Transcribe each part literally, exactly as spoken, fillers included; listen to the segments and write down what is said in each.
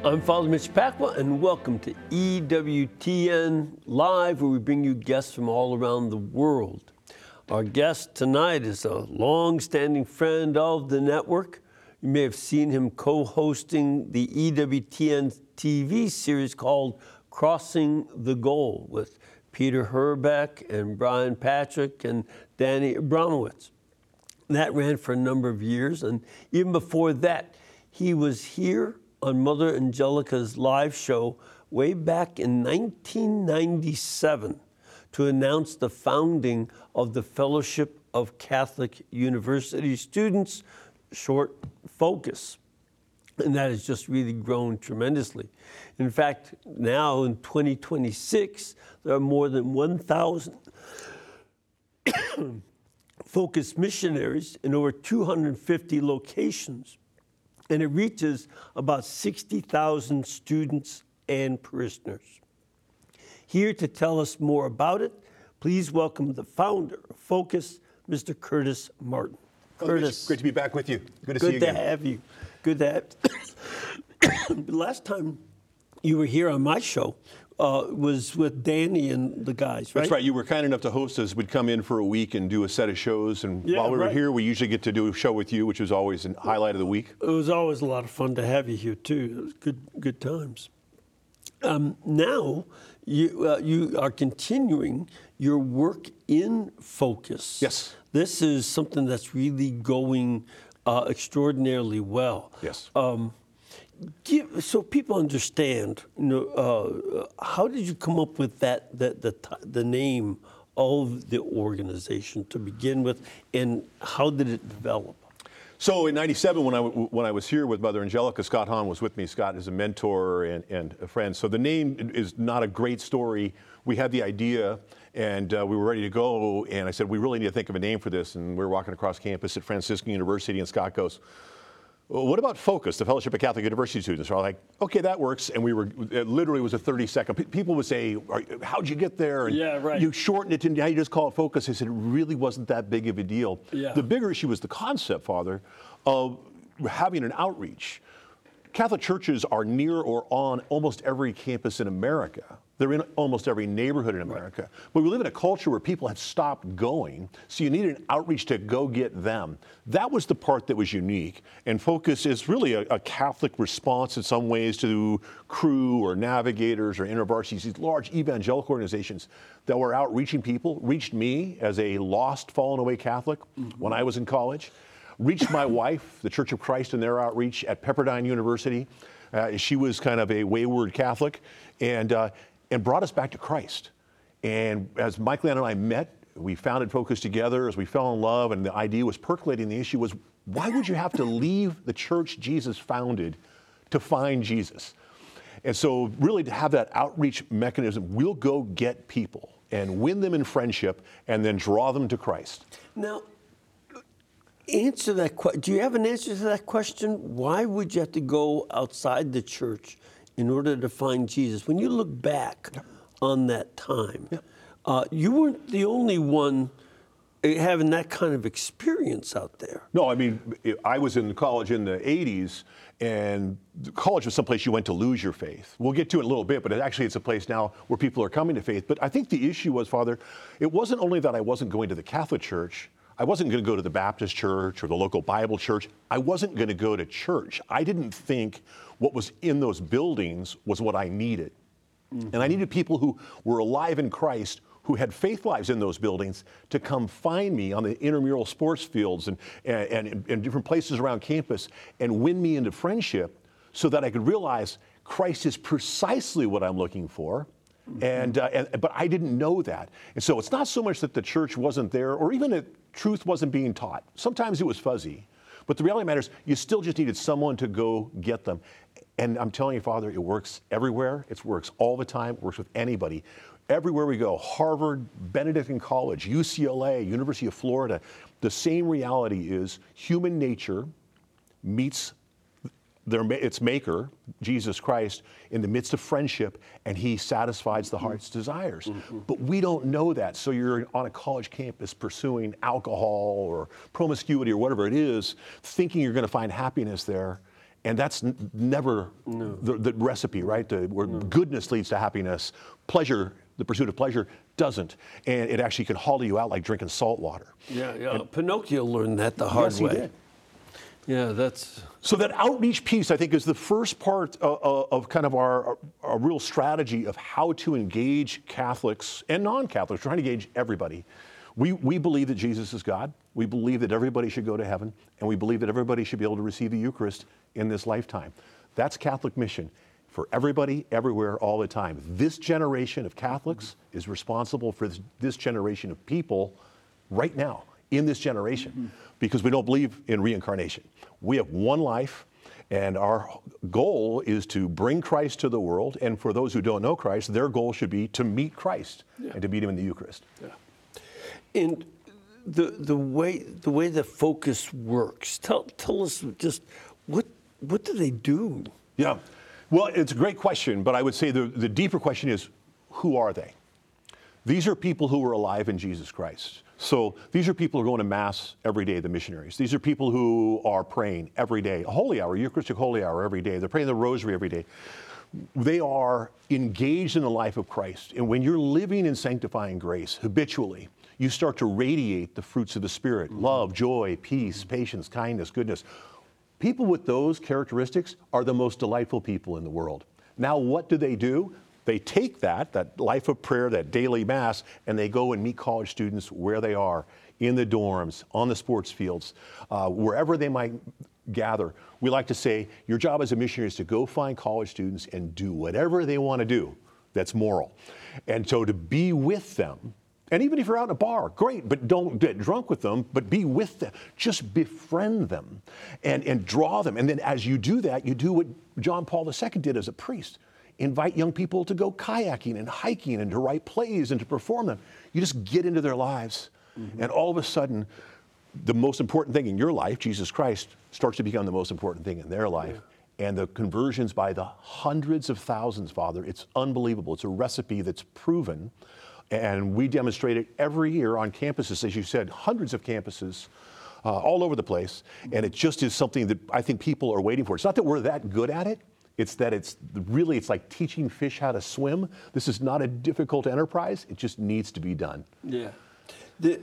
I'm Father Mitch Pacwa, and welcome to E W T N Live, where we bring you guests from all around the world. Our guest tonight is a long-standing friend of the network. You may have seen him co-hosting the E W T N T V series called Crossing the Goal with Peter Herbeck and Brian Patrick and Danny Abramowitz. That ran for a number of years, and even before that, he was here on Mother Angelica's live show way back in nineteen ninety-seven to announce the founding of the Fellowship of Catholic University Students, short FOCUS. And that has just really grown tremendously. In fact, now in twenty twenty-six, there are more than one thousand FOCUS missionaries in over two hundred fifty locations. And it reaches about sixty thousand students and parishioners. Here to tell us more about it, please welcome the founder of FOCUS, Mister Curtis Martin. Oh, Curtis, great to be back with you. Good to good see you to again. have you. Good to have. Last time you were here on my show uh, was with Danny and the guys, right? That's right. You were kind enough to host us. We'd come in for a week and do a set of shows. And Yeah, while we were right. here, we usually get to do a show with you, which was always a highlight of the week. It was always a lot of fun to have you here too. It was good, good times. Um, now you uh, you are continuing your work in FOCUS. Yes. This is something that's really going uh, extraordinarily well. Yes. Um, give, so people understand. You know, uh, how did you come up with that that the t- the name of the organization to begin with, and how did it develop? So in ninety-seven, when I, w- when I was here with Mother Angelica, Scott Hahn was with me. Scott is a mentor and, and a friend. So the name is not a great story. We had the idea, and uh, we were ready to go. And I said, we really need to think of a name for this. And we were walking across campus at Franciscan University, and Scott goes, well, what about FOCUS, the Fellowship of Catholic University Students? So I was like, okay, that works. And we were, it literally was a thirty second. P- people would say, Are, how'd you get there? And Yeah, right. You shortened it to, now you just call it FOCUS. I said, it really wasn't that big of a deal. Yeah. The bigger issue was the concept, Father, of having an outreach. Catholic churches are near or on almost every campus in America. They're in almost every neighborhood in America. Right. But we live in a culture where people have stopped going, so you need an outreach to go get them. That was the part that was unique. And FOCUS is really a, a Catholic response in some ways to Cru or Navigators or InterVarsity, these large evangelical organizations that were out reaching people, reached me as a lost, fallen away Catholic mm-hmm. when I was in college, reached my wife, the Church of Christ in their outreach at Pepperdine University. Uh, she was kind of a wayward Catholic, and uh, and brought us back to Christ. And as Michael Ann and I met, we founded FOCUS together as we fell in love, and the idea was percolating. The issue was, why would you have to leave the church Jesus founded to find Jesus? And so really to have that outreach mechanism, we'll go get people and win them in friendship and then draw them to Christ. Now, answer that question. Do you have an answer to that question? Why would you have to go outside the church in order to find Jesus? When you look back yeah. on that time, yeah. uh, you weren't the only one having that kind of experience out there. No, I mean, I was in college in the eighties, and college was someplace you went to lose your faith. We'll get to it in a little bit, but it actually it's a place now where people are coming to faith. But I think the issue was, Father, it wasn't only that I wasn't going to the Catholic Church. I wasn't going to go to the Baptist church or the local Bible church. I wasn't going to go to church. I didn't think what was in those buildings was what I needed. Mm-hmm. And I needed people who were alive in Christ, who had faith lives in those buildings, to come find me on the intramural sports fields and, and, and, and different places around campus and win me into friendship so that I could realize Christ is precisely what I'm looking for. Mm-hmm. And, uh, and but I didn't know that. And so it's not so much that the church wasn't there or even that truth wasn't being taught. Sometimes it was fuzzy. But the reality matters, you still just needed someone to go get them. And I'm telling you, Father, it works everywhere. It works all the time. It works with anybody. Everywhere we go, Harvard, Benedictine College, U C L A, University of Florida, the same reality is human nature meets their, its maker, Jesus Christ, in the midst of friendship, and he satisfies the heart's desires. Mm-hmm. But we don't know that. So you're on a college campus pursuing alcohol or promiscuity or whatever it is, thinking you're going to find happiness there. And that's n- never No. the, the recipe, right? The, where goodness leads to happiness, pleasure, the pursuit of pleasure, doesn't. And it actually can hollow you out like drinking salt water. Yeah, yeah. Pinocchio learned that the hard Yes, he way. did. Yeah, that's. So that outreach piece, I think, is the first part of, of kind of our, our real strategy of how to engage Catholics and non-Catholics, trying to engage everybody. We, we believe that Jesus is God. We believe that everybody should go to heaven. And we believe that everybody should be able to receive the Eucharist in this lifetime. That's Catholic mission for everybody, everywhere, all the time. This generation of Catholics is responsible for this, this generation of people right now, in this generation, mm-hmm. because we don't believe in reincarnation. We have one life, and our goal is to bring Christ to the world. And for those who don't know Christ, their goal should be to meet Christ yeah. and to meet him in the Eucharist. Yeah. And the the way the way the focus works, tell tell us just what what do they do? Yeah, well, it's a great question, but I would say the, the deeper question is, who are they? These are people who are alive in Jesus Christ. So these are people who are going to Mass every day, the missionaries. These are people who are praying every day, a holy hour, Eucharistic holy hour every day. They're praying the rosary every day. They are engaged in the life of Christ. And when you're living in sanctifying grace habitually, you start to radiate the fruits of the Spirit, mm-hmm. love, joy, peace, mm-hmm. patience, kindness, goodness. People with those characteristics are the most delightful people in the world. Now, what do they do? They take that, that life of prayer, that daily Mass, and they go and meet college students where they are, in the dorms, on the sports fields, uh, wherever they might gather. We like to say, your job as a missionary is to go find college students and do whatever they want to do that's moral. And so to be with them, and even if you're out in a bar, great, but don't get drunk with them, but be with them. Just befriend them and, and draw them. And then as you do that, you do what John Paul the Second did as a priest. Invite young people to go kayaking and hiking and to write plays and to perform them. You just get into their lives. Mm-hmm. And all of a sudden, the most important thing in your life, Jesus Christ, starts to become the most important thing in their life. Yeah. And the conversions by the hundreds of thousands, Father, it's unbelievable. It's a recipe that's proven. And we demonstrate it every year on campuses, as you said, hundreds of campuses uh, all over the place. And it just is something that I think people are waiting for. It's not that we're that good at it. It's that it's really, it's like teaching fish how to swim. This is not a difficult enterprise. It just needs to be done. Yeah. The,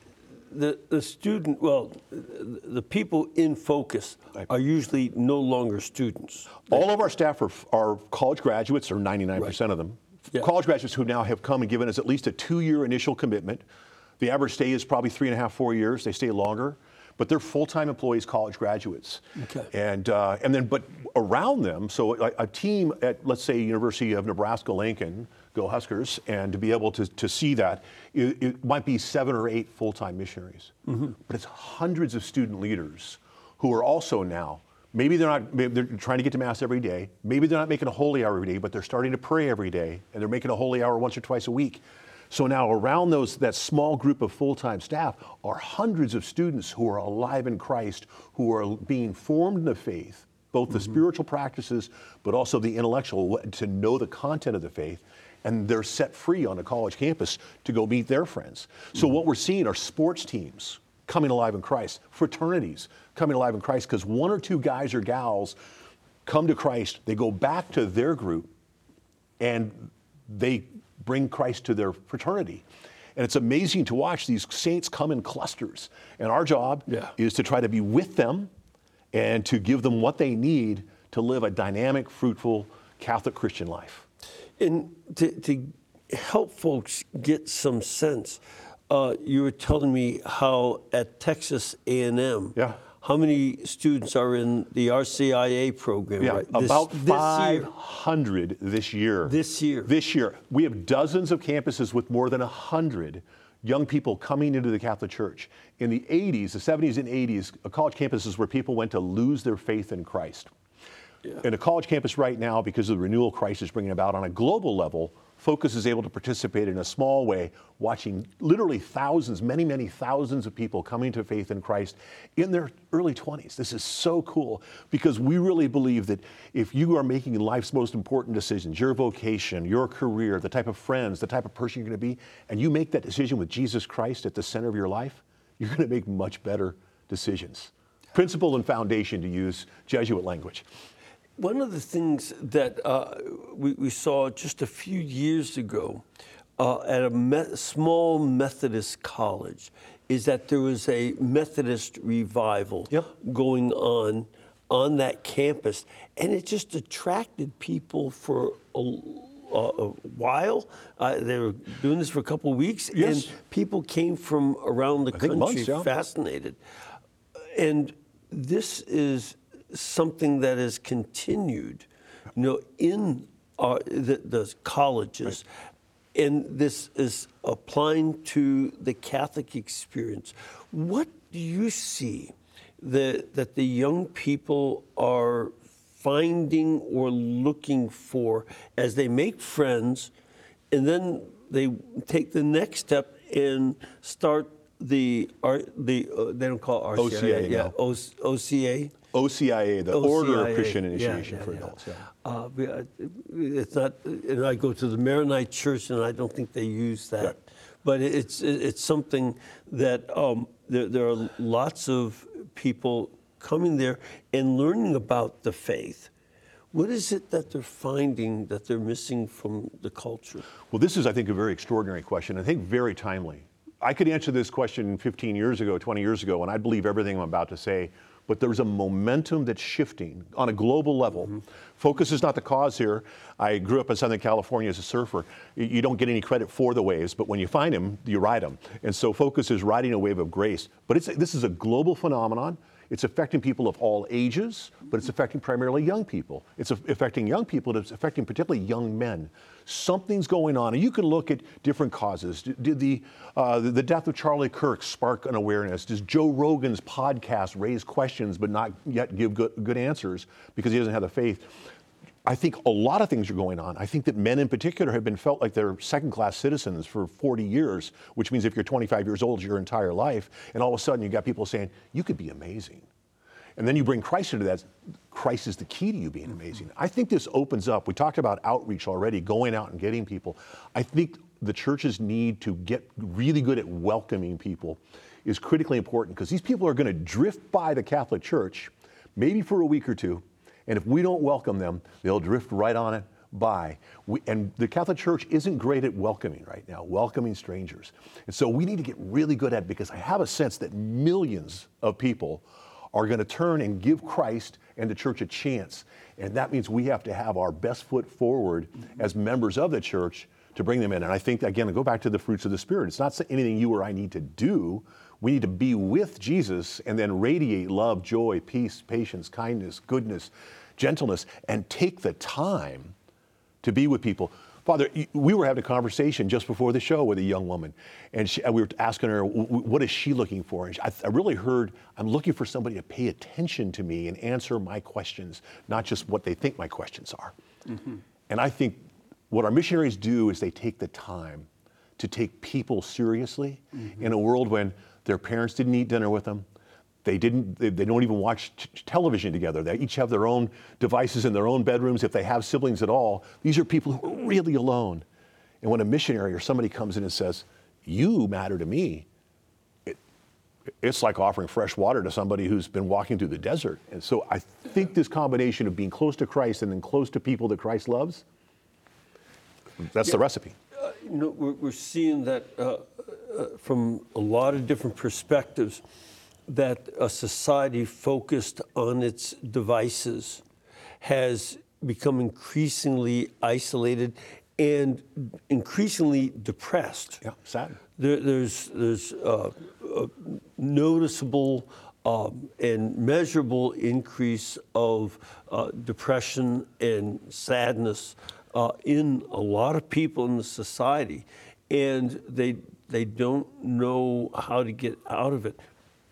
the, the student, well, the people in focus are usually no longer students. All of our staff are, are college graduates, or ninety-nine percent right. of them. Yeah. College graduates who now have come and given us at least a two-year initial commitment. The average stay is probably three and a half, four years. They stay longer. But they're full-time employees, college graduates. Okay. And uh, and then, but around them, so a, a team at, let's say, University of Nebraska-Lincoln, go Huskers, and to be able to, to see that, it, it might be seven or eight full-time missionaries. Mm-hmm. But it's hundreds of student leaders who are also now, maybe they're not, maybe they're trying to get to Mass every day. Maybe they're not making a holy hour every day, but they're starting to pray every day, and they're making a holy hour once or twice a week. So now around those, that small group of full-time staff are hundreds of students who are alive in Christ, who are being formed in the faith, both the mm-hmm. spiritual practices, but also the intellectual, to know the content of the faith. And they're set free on a college campus to go meet their friends. Mm-hmm. So what we're seeing are sports teams coming alive in Christ, fraternities coming alive in Christ, because one or two guys or gals come to Christ, they go back to their group, and they bring Christ to their fraternity. And it's amazing to watch these saints come in clusters. And our job yeah. is to try to be with them and to give them what they need to live a dynamic, fruitful Catholic Christian life. And to, to help folks get some sense, uh, you were telling me how at Texas A and M, yeah. how many students are in the R C I A program? Yeah, right? about this, five hundred this year. This year. This year. We have dozens of campuses with more than one hundred young people coming into the Catholic Church. In the eighties, the seventies and eighties, college campuses where people went to lose their faith in Christ. Yeah. In a college campus right now, because of the renewal crisis bringing about on a global level, Focus is able to participate in a small way, watching literally thousands, many, many thousands of people coming to faith in Christ in their early twenties. This is so cool because we really believe that if you are making life's most important decisions, your vocation, your career, the type of friends, the type of person you're going to be, and you make that decision with Jesus Christ at the center of your life, you're going to make much better decisions. principle and foundation, to use Jesuit language. One of the things that uh, we, we saw just a few years ago uh, at a me- small Methodist college is that there was a Methodist revival Yep. going on on that campus, and it just attracted people for a, a, a while. Uh, they were doing this for a couple of weeks, Yes. and people came from around the I think country months, yeah. fascinated. And this is something that has continued, you know, in our, the, the colleges. Right. And this is applying to the Catholic experience. What do you see that, that the young people are finding or looking for as they make friends, and then they take the next step and start the art, the uh, they don't call it R C I A, O C A, yeah, no. O- OCA. O C I A, the O C I A, Order of Christian Initiation yeah, yeah, for yeah. Adults. Yeah. Uh, we- uh, it's not, and I go to the Maronite Church, and I don't think they use that. Right. But it's it's something that um, there, there are lots of people coming there and learning about the faith. What is it that they're finding that they're missing from the culture? Well, this is, I think, a very extraordinary question. I think very timely. I could answer this question fifteen years ago, twenty years ago, and I'd believe everything I'm about to say. But there's a momentum that's shifting on a global level. Mm-hmm. Focus is not the cause here. I grew up in Southern California as a surfer. You don't get any credit for the waves, but when you find them, you ride them. And so Focus is riding a wave of grace. But it's, this is a global phenomenon. It's affecting people of all ages, but it's affecting primarily young people. It's affecting young people, it's affecting particularly young men. Something's going on, and you can look at different causes. Did the, uh, the death of Charlie Kirk spark an awareness? Does Joe Rogan's podcast raise questions but not yet give good, good answers because he doesn't have the faith? I think a lot of things are going on. I think that men in particular have been felt like they're second-class citizens for forty years, which means if you're twenty-five years old, your entire life, and all of a sudden you got people saying, you could be amazing. And then you bring Christ into that. Christ is the key to you being amazing. I think this opens up. We talked about outreach already, going out and getting people. I think the churches need to get really good at welcoming people is critically important because these people are going to drift by the Catholic Church, maybe for a week or two, and if we don't welcome them, they'll drift right on it by. We, and the Catholic Church isn't great at welcoming right now, welcoming strangers. And so we need to get really good at it because I have a sense that millions of people are going to turn and give Christ and the church a chance. And that means we have to have our best foot forward as members of the church to bring them in. And I think, again, I go back to the fruits of the Spirit. It's not anything you or I need to do. We need to be with Jesus and then radiate love, joy, peace, patience, kindness, goodness, gentleness, and take the time to be with people. Father, we were having a conversation just before the show with a young woman, and she, we were asking her, what is she looking for? And she, I, I really heard, I'm looking for somebody to pay attention to me and answer my questions, not just what they think my questions are. Mm-hmm. And I think what our missionaries do is they take the time to take people seriously mm-hmm. in a world when their parents didn't eat dinner with them. They didn't. They, they don't even watch t- television together. They each have their own devices in their own bedrooms, if they have siblings at all. These are people who are really alone. And when a missionary or somebody comes in and says, "You matter to me," it, it's like offering fresh water to somebody who's been walking through the desert. And so I think this combination of being close to Christ and then close to people that Christ loves, that's yeah. the recipe. Uh, you know, we're, we're seeing that uh, uh, from a lot of different perspectives, that a society focused on its devices has become increasingly isolated and increasingly depressed. Yeah, sad. There, there's there's uh, a noticeable um, and measurable increase of uh, depression and sadness uh, in a lot of people in the society, and they they don't know how to get out of it.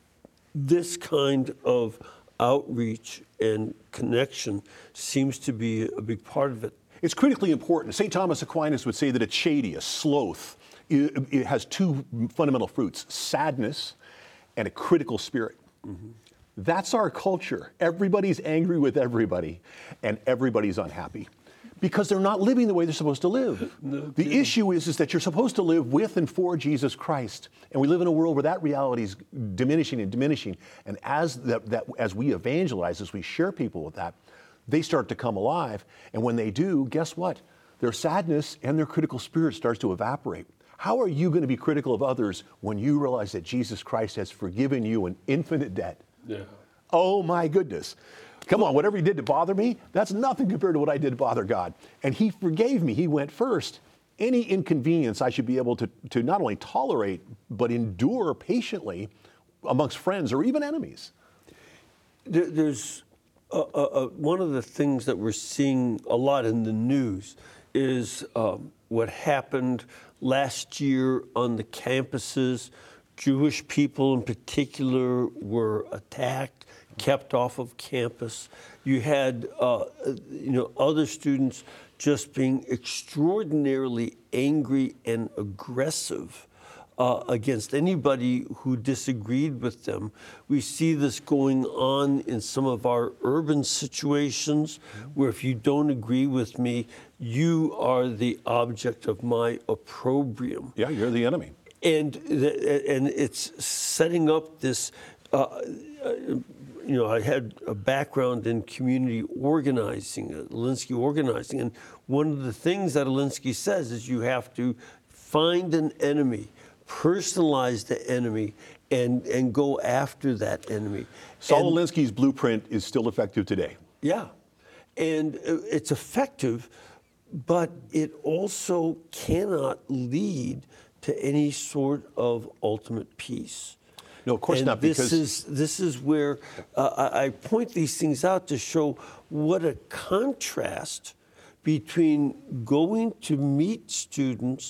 This kind of outreach and connection seems to be a big part of it. It's critically important. Saint Thomas Aquinas would say that a chady, a sloth, it, it has two fundamental fruits, sadness and a critical spirit. Mm-hmm. That's our culture. Everybody's angry with everybody, and everybody's unhappy. because they're not living the way they're supposed to live. No the kidding. issue is, is that you're supposed to live with and for Jesus Christ. And we live in a world where that reality is diminishing and diminishing. And as, that, that, as we evangelize, as we share people with that, they start to come alive. And when they do, guess what? Their sadness and their critical spirit starts to evaporate. How are you going to be critical of others when you realize that Jesus Christ has forgiven you an infinite debt? Yeah. Oh my goodness. Come on, whatever you did to bother me, that's nothing compared to what I did to bother God. And he forgave me. He went first. Any inconvenience I should be able to, to not only tolerate, but endure patiently amongst friends or even enemies. There, there's a, a, a, one of the things that we're seeing a lot in the news is um, what happened last year on the campuses. Jewish people in particular were attacked, kept off of campus. You had, uh, you know, other students just being extraordinarily angry and aggressive uh, against anybody who disagreed with them. We see this going on in some of our urban situations where if you don't agree with me, you are the object of my opprobrium. Yeah, you're the enemy. And, the, and it's setting up this, uh, you know, I had a background in community organizing, uh, Alinsky organizing, and one of the things that Alinsky says is you have to find an enemy, personalize the enemy, and, and go after that enemy. Saul And- Alinsky's blueprint is still effective today. Yeah, and uh, it's effective, but it also cannot lead to any sort of ultimate peace. No, of course and not, this because- is this is where uh, I, I point these things out to show what a contrast between going to meet students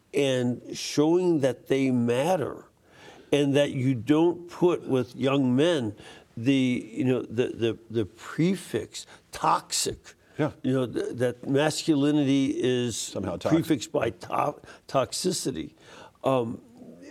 and showing that they matter, and that you don't put with young men the you know the the, the prefix toxic. Yeah. You know th- that masculinity is Somehow toxic. prefixed by to- toxicity. Um,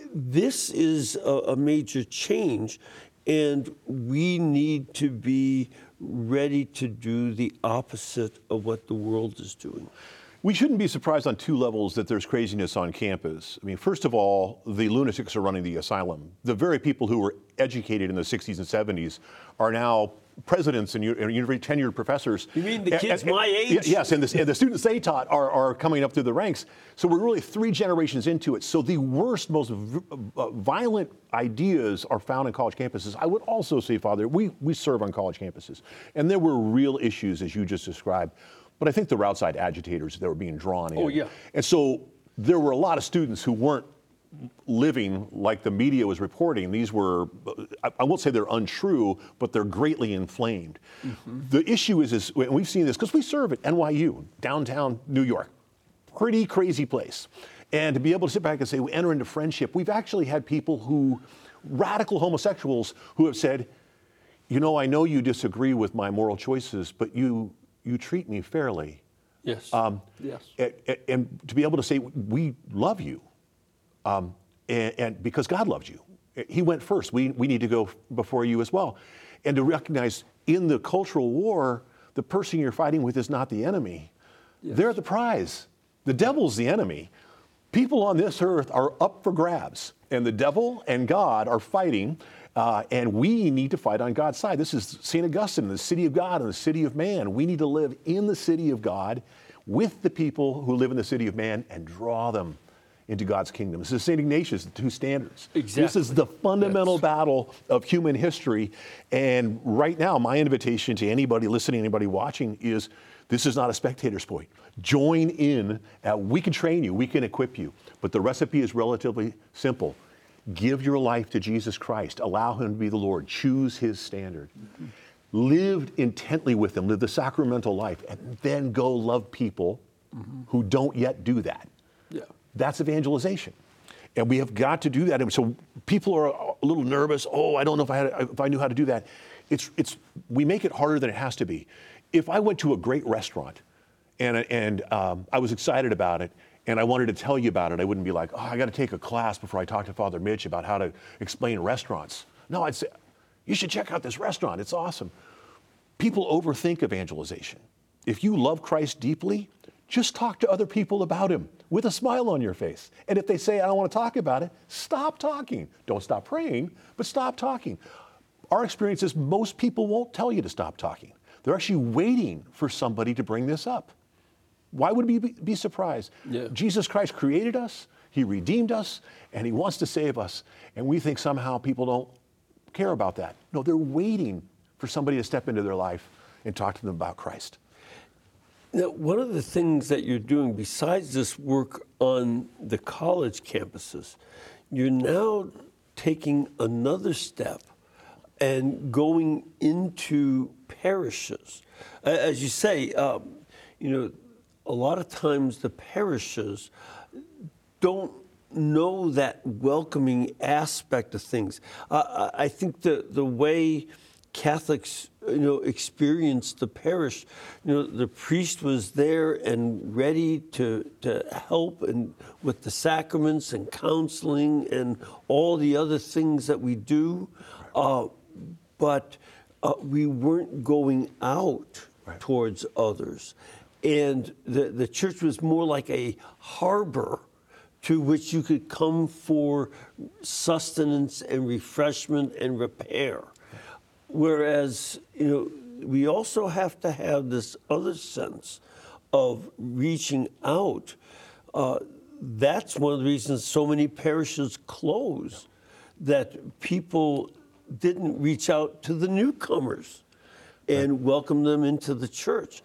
this is a, a major change, and we need to be ready to do the opposite of what the world is doing. We shouldn't be surprised on two levels that there's craziness on campus. I mean, first of all, the lunatics are running the asylum. The very people who were educated in the sixties and seventies are now presidents and, and university tenured professors. You mean the And- kids and- my and- age? Yes, and the, and the students they taught are, are coming up through the ranks. So we're really three generations into it. So the worst, most v- uh, violent ideas are found in college campuses. I would also say, Father, we, we serve on college campuses. And there were real issues, as you just described. But I think there were outside agitators that were being drawn in. Oh, yeah. And so there were a lot of students who weren't living like the media was reporting. These were, I, I won't say they're untrue, but they're greatly inflamed. Mm-hmm. The issue is, is, and we've seen this, because we serve at N Y U, downtown New York. Pretty crazy place. And to be able to sit back and say, we enter into friendship, we've actually had people who, radical homosexuals, who have said, you know, I know you disagree with my moral choices, but you, you treat me fairly. Yes. Um, yes. And, and to be able to say, we love you, um, and, and because God loves you. He went first. We, we need to go before you as well. And to recognize in the cultural war, the person you're fighting with is not the enemy. Yes. They're the prize. The devil's the enemy. People on this earth are up for grabs, and the devil and God are fighting. Uh, and we need to fight on God's side. This is Saint Augustine, the city of God and the city of man. We need to live in the city of God with the people who live in the city of man and draw them into God's kingdom. This is Saint Ignatius, the two standards. Exactly. This is the fundamental Yes. battle of human history. And right now, my invitation to anybody listening, anybody watching is, this is not a spectator sport. Join in. Uh, we can train you. We can equip you. But the recipe is relatively simple. Give your life to Jesus Christ. Allow him to be the Lord. Choose his standard. Mm-hmm. Live intently with him. Live the sacramental life. And then go love people mm-hmm. who don't yet do that. Yeah. That's evangelization. And we have got to do that. And so people are a little nervous. Oh, I don't know if I, had, if I knew how to do that. It's, it's, we make it harder than it has to be. If I went to a great restaurant and, and um, I was excited about it, and I wanted to tell you about it, I wouldn't be like, oh, I got to take a class before I talk to Father Mitch about how to explain restaurants. No, I'd say, you should check out this restaurant. It's awesome. People overthink evangelization. if you love Christ deeply, just talk to other people about him with a smile on your face. And if they say, I don't want to talk about it, stop talking. Don't stop praying, but stop talking. Our experience is most people won't tell you to stop talking. They're actually waiting for somebody to bring this up. Why would we be surprised? Yeah. Jesus Christ created us, he redeemed us, and he wants to save us. And we think somehow people don't care about that. No, they're waiting for somebody to step into their life and talk to them about Christ. Now, one of the things that you're doing besides this work on the college campuses, you're now taking another step and going into parishes. As you say, um, you know, a lot of times the parishes don't know that welcoming aspect of things. Uh, I think the, the way Catholics, you know, experienced the parish, you know, the priest was there and ready to, to help and with the sacraments and counseling and all the other things that we do. Uh, but uh, we weren't going out right. towards others. And the, the church was more like a harbor to which you could come for sustenance and refreshment and repair. Whereas, you know, we also have to have this other sense of reaching out. Uh, that's one of the reasons so many parishes close, that people didn't reach out to the newcomers and right. welcome them into the church.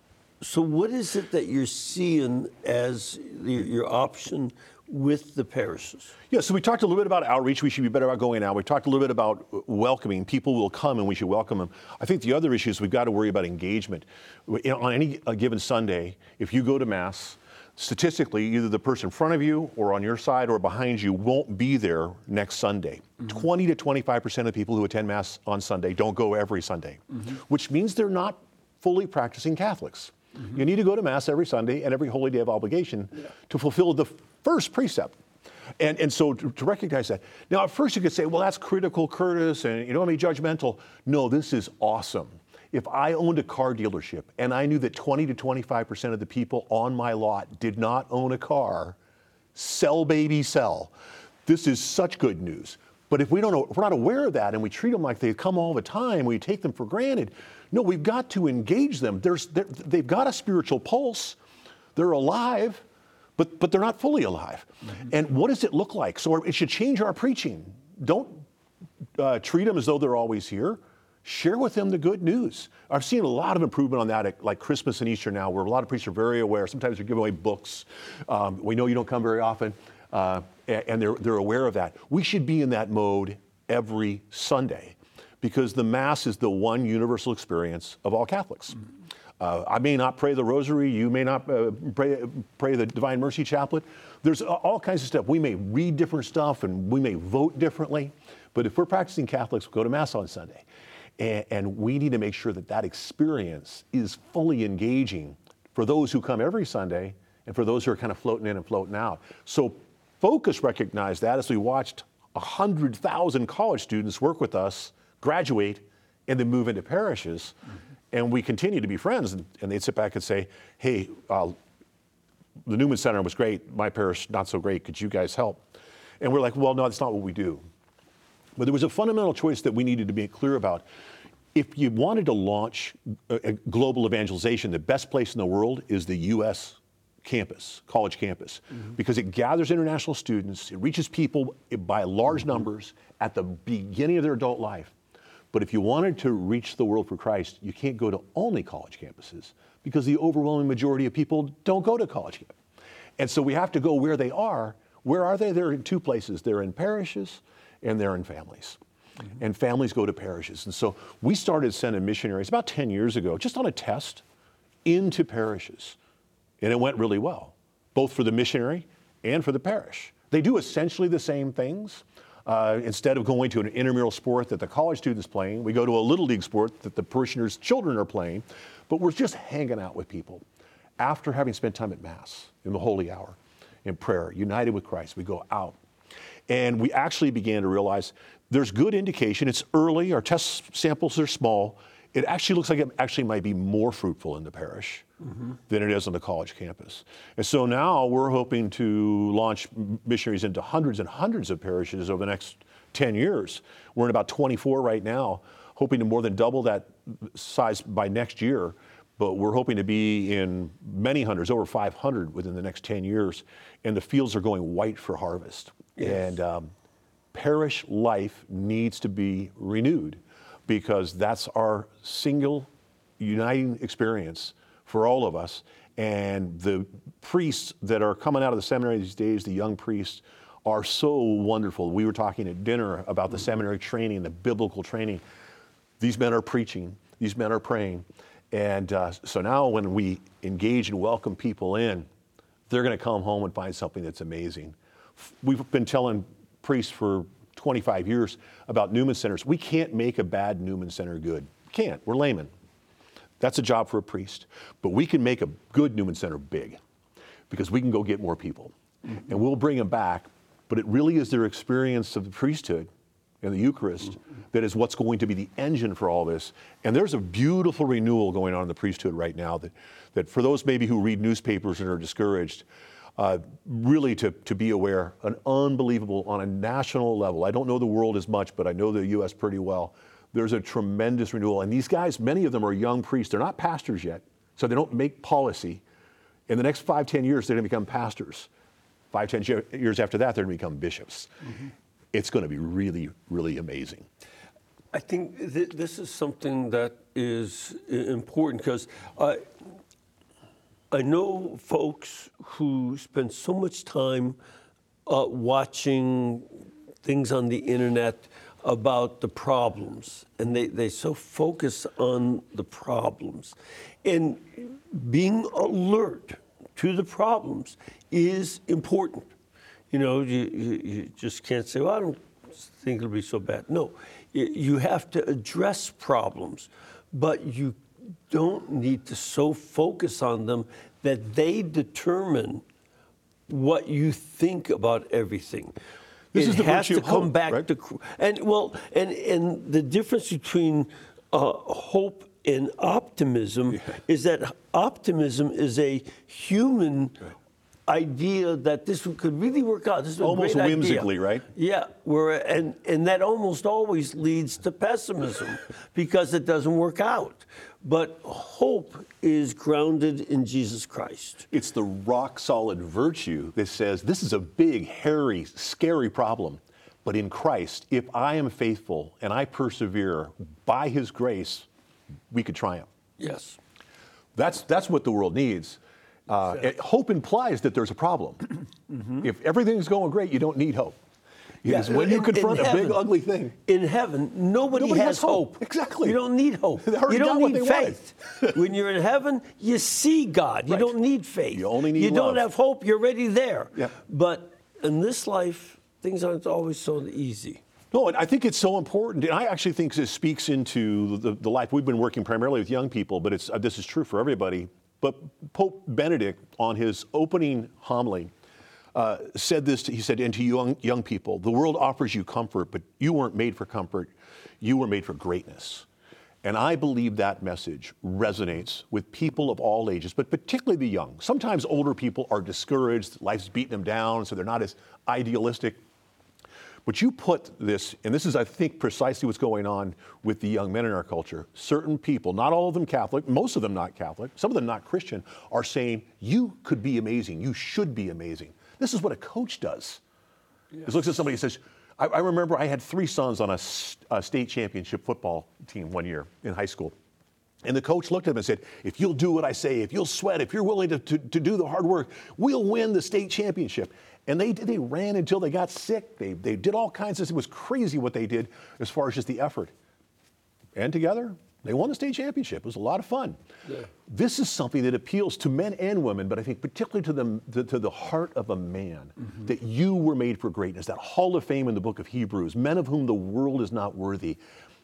So what is it that you're seeing as your, your option with the parishes? Yeah, so we talked a little bit about outreach. We should be better about going out. We talked a little bit about welcoming. People will come and we should welcome them. I think the other issue is we've got to worry about engagement. On any given Sunday, if you go to Mass, statistically, either the person in front of you or on your side or behind you won't be there next Sunday. Mm-hmm. twenty to twenty-five percent of the people who attend Mass on Sunday don't go every Sunday, mm-hmm. which means they're not fully practicing Catholics. Mm-hmm. You need to go to Mass every Sunday and every holy day of obligation yeah. to fulfill the first precept. And, and so to, to recognize that. Now, at first you could say, well, that's critical, Curtis, and you don't want to be judgmental. No, this is awesome. If I owned a car dealership and I knew that twenty to twenty-five percent of the people on my lot did not own a car, sell, baby, sell. This is such good news. But if we don't know, if we're not aware of that and we treat them like they come all the time, we take them for granted. No, we've got to engage them. There's, they've got a spiritual pulse. They're alive, but, but they're not fully alive. Mm-hmm. And what does it look like? So it should change our preaching. Don't uh, treat them as though they're always here. Share with them the good news. I've seen a lot of improvement on that at like Christmas and Easter now, where a lot of priests are very aware. Sometimes they're giving away books. Um, we know you don't come very often, uh, and they're, they're aware of that. We should be in that mode every Sunday, because the Mass is the one universal experience of all Catholics. Uh, I may not pray the Rosary, you may not uh, pray, pray the Divine Mercy Chaplet. There's all kinds of stuff. We may read different stuff and we may vote differently, but if we're practicing Catholics, we go to Mass on Sunday. And, and we need to make sure that that experience is fully engaging for those who come every Sunday and for those who are kind of floating in and floating out. So Focus recognized that as we watched one hundred thousand college students work with us, graduate, and then move into parishes. Mm-hmm. And we continue to be friends. And, and they'd sit back and say, hey, uh, the Newman Center was great. My parish, not so great. Could you guys help? And we're like, well, no, that's not what we do. But there was a fundamental choice that we needed to be clear about. If you wanted to launch a, a global evangelization, the best place in the world is the U S campus, college campus, mm-hmm. because it gathers international students, it reaches people by large mm-hmm. numbers at the beginning of their adult life. But if you wanted to reach the world for Christ, you can't go to only college campuses, because the overwhelming majority of people don't go to college camp. And so we have to go where they are. Where are they? They're in two places. They're in parishes and they're in families. Mm-hmm. And families go to parishes. And so we started sending missionaries about ten years ago, just on a test, into parishes. And it went really well, both for the missionary and for the parish. They do essentially the same things. Uh, instead of going to an intramural sport that the college student's playing, we go to a little league sport that the parishioners' children are playing. But we're just hanging out with people. After having spent time at Mass, in the Holy Hour, in prayer, united with Christ, we go out. And we actually began to realize there's good indication. It's early. Our test samples are small. it actually looks like it actually might be more fruitful in the parish mm-hmm. than it is on the college campus. And so now we're hoping to launch missionaries into hundreds and hundreds of parishes over the next ten years. We're in about twenty-four right now, hoping to more than double that size by next year. But we're hoping to be in many hundreds, over five hundred within the next ten years. And the fields are going white for harvest. Yes. And um, parish life needs to be renewed, because that's our single uniting experience for all of us. And the priests that are coming out of the seminary these days, the young priests, are so wonderful. We were talking at dinner about the seminary training, the biblical training. These men are preaching, these men are praying. And uh, so now when we engage and welcome people in, they're going to come home and find something that's amazing. We've been telling priests for twenty-five years about Newman Centers. We can't make a bad Newman Center good. We can't. We're laymen. That's a job for a priest. But we can make a good Newman Center big, because we can go get more people. Mm-hmm. And we'll bring them back. But it really is their experience of the priesthood and the Eucharist mm-hmm. that is what's going to be the engine for all this. And there's a beautiful renewal going on in the priesthood right now that, that for those maybe who read newspapers and are discouraged, uh, really to, to be aware, an unbelievable, on a national level. I don't know the world as much, but I know the U S pretty well. There's a tremendous renewal. And these guys, many of them are young priests. They're not pastors yet, so they don't make policy. In the next five, ten years, they're going to become pastors. Five, ten years after that, they're going to become bishops. Mm-hmm. It's going to be really, really amazing. I think th- this is something that is important, because I, I know folks who spend so much time uh, watching things on the internet about the problems, and they, they so focus on the problems. And being alert to the problems is important. You know, you, you, you just can't say, well, I don't think it'll be so bad. No, you have to address problems, but you don't need to so focus on them that they determine what you think about everything. This it is the has virtue to of come hope, back right? to, and well, and, and the difference between uh, hope and optimism yeah. is that optimism is a human right. idea that this could really work out. This is almost a great whimsically, idea. right? Yeah, where and and that almost always leads to pessimism because it doesn't work out. But hope is grounded in Jesus Christ. It's the rock solid virtue that says this is a big, hairy, scary problem. But in Christ, if I am faithful and I persevere by His grace, we could triumph. Yes. That's, that's what the world needs. Uh, it, hope implies that there's a problem. Mm-hmm. If everything's going great, you don't need hope. Because yeah, when you in, confront in a heaven, big, ugly thing. In heaven, nobody, nobody has, has hope. hope. Exactly. You don't need hope. You don't need faith. When you're in heaven, you see God. You right. don't need faith. You only need You love. don't have hope. You're already there. Yeah. But in this life, things aren't always so easy. No, and I think it's so important. And I actually think this speaks into the, the life. We've been working primarily with young people, but it's, uh, this is true for everybody. But Pope Benedict, on his opening homily, Uh, said this, to, he said, and to young, young people, the world offers you comfort, but you weren't made for comfort. You were made for greatness. And I believe that message resonates with people of all ages, but particularly the young. Sometimes older people are discouraged, life's beating them down, so they're not as idealistic. But you put this, and this is, I think, precisely what's going on with the young men in our culture. Certain people, not all of them Catholic, most of them not Catholic, some of them not Christian, are saying, you could be amazing, you should be amazing. This is what a coach does. Yes. He looks at somebody and says, I, I remember I had three sons on a, a state championship football team one year in high school. And the coach looked at him and said, if you'll do what I say, if you'll sweat, if you're willing to, to, to do the hard work, we'll win the state championship. And they they ran until they got sick. They, they did all kinds of, it was crazy what they did as far as just the effort. And together, they won the state championship. It was a lot of fun. Yeah. This is something that appeals to men and women, but I think particularly to the, to, to the heart of a man, mm-hmm. that you were made for greatness, that hall of fame in the book of Hebrews, men of whom the world is not worthy.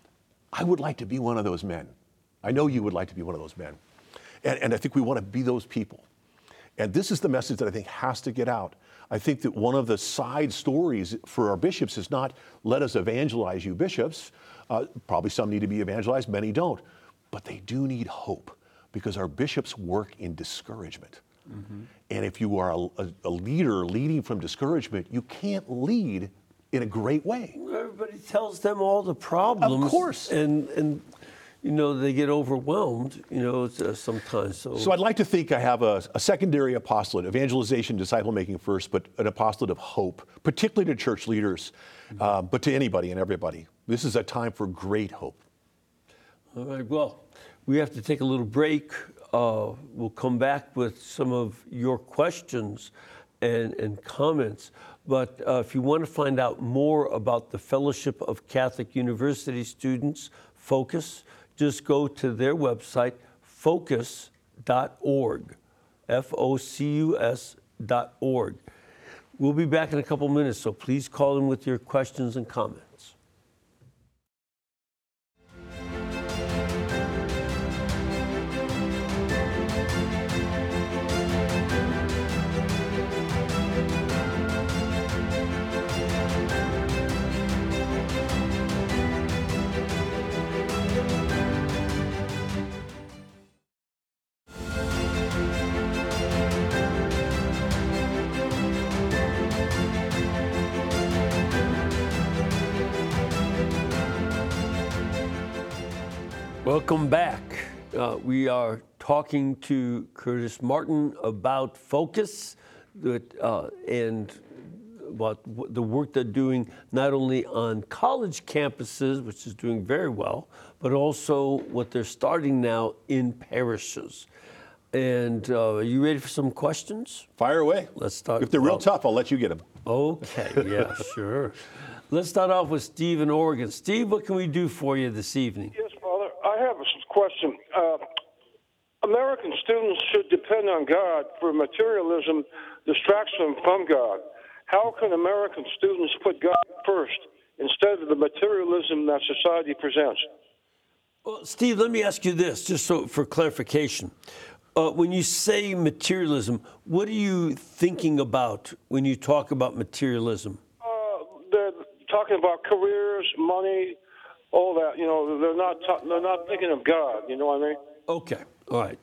I would like to be one of those men. I know you would like to be one of those men. And, and I think we want to be those people. And this is the message that I think has to get out. I think that one of the side stories for our bishops is not, let us evangelize you bishops. Uh, probably some need to be evangelized, many don't. but they do need hope because our bishops work in discouragement. Mm-hmm. And if you are a, a, a leader leading from discouragement, you can't lead in a great way. Everybody tells them all the problems. Of course. And, and you know, they get overwhelmed, you know, uh, sometimes. So. so I'd like to think I have a, a secondary apostolate, evangelization, disciple-making first, but an apostolate of hope, particularly to church leaders, mm-hmm. uh, but to anybody and everybody. This is a time for great hope. All right, well, we have to take a little break. Uh, we'll come back with some of your questions and, and comments. But uh, if you want to find out more about the Fellowship of Catholic University Students, Focus, just go to their website, focus dot org, F O C U S dot org. We'll be back in a couple minutes, so please call in with your questions and comments. Welcome back. Uh, we are talking to Curtis Martin about Focus that, uh, and about the work they're doing not only on college campuses, which is doing very well, but also what they're starting now in parishes. And uh, are you ready for some questions? Fire away. Let's start. If they're real tough, I'll let you get them. Okay, yeah, sure. Let's start off with Steve in Oregon. Steve, what can we do for you this evening? Yes, Father. I have a question. Uh, American students should depend on God, for materialism distracts them from God. How can American students put God first instead of the materialism that society presents? Well, Steve, let me ask you this, just so for clarification. Uh, when you say materialism, what are you thinking about when you talk about materialism? Uh, they're talking about careers, money, all that. You know, they're not ta- they're not thinking of God. You know what I mean? Okay. All right.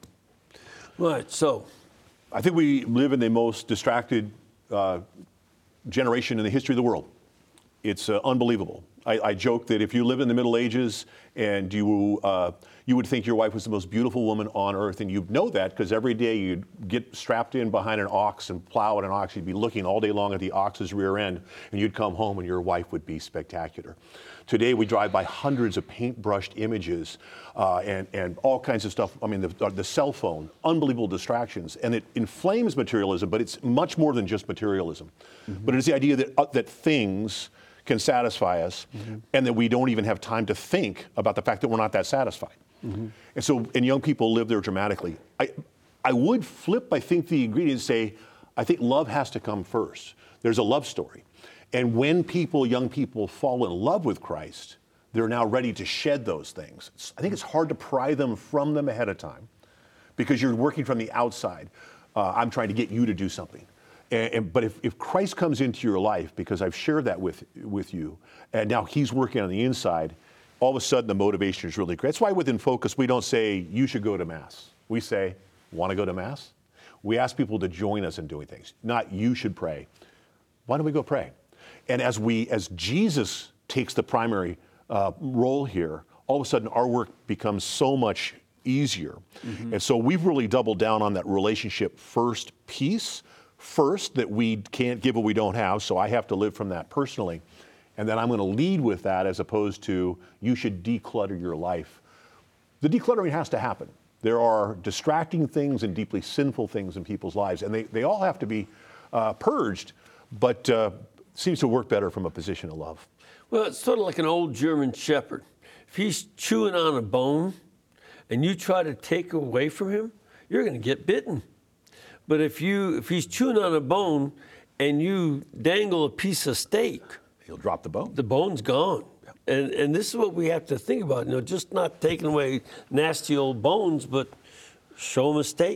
All right. So, I think we live in the most distracted uh, generation in the history of the world. It's uh, unbelievable. I, I joke that if you live in the Middle Ages and you uh, you would think your wife was the most beautiful woman on earth, and you'd know that because every day you'd get strapped in behind an ox and plow at an ox. You'd be looking all day long at the ox's rear end, and you'd come home and your wife would be spectacular. Today we drive by hundreds of paintbrushed images uh, and, and all kinds of stuff. I mean, the, the cell phone, unbelievable distractions, and it inflames materialism, but it's much more than just materialism. Mm-hmm. But it's the idea that, uh, that things can satisfy us, mm-hmm. and that we don't even have time to think about the fact that we're not that satisfied. Mm-hmm. And so, and young people live there dramatically. I, I would flip, I think, the ingredient and say, I think love has to come first. There's a love story. And when people, young people, fall in love with Christ, they're now ready to shed those things. It's, I think it's hard to pry them from them ahead of time because you're working from the outside. Uh, I'm trying to get you to do something. And, and, but if, if Christ comes into your life, because I've shared that with, with you, and now he's working on the inside, all of a sudden the motivation is really great. That's why within Focus, we don't say, you should go to Mass. We say, want to go to Mass? We ask people to join us in doing things, not you should pray. Why don't we go pray? And as we, as Jesus takes the primary uh, role here, all of a sudden our work becomes so much easier. Mm-hmm. And so we've really doubled down on that relationship first piece. First, that we can't give what we don't have, so I have to live from that personally. And then I'm going to lead with that as opposed to you should declutter your life. The decluttering has to happen. There are distracting things and deeply sinful things in people's lives, and they, they all have to be uh, purged, but uh, seems to work better from a position of love. Well, it's sort of like an old German shepherd. If he's chewing on a bone and you try to take away from him, you're going to get bitten. But if you if he's chewing on a bone and you dangle a piece of steak, he'll drop the bone. The bone's gone. And and this is what we have to think about, you know, just not taking away nasty old bones, but show them a steak,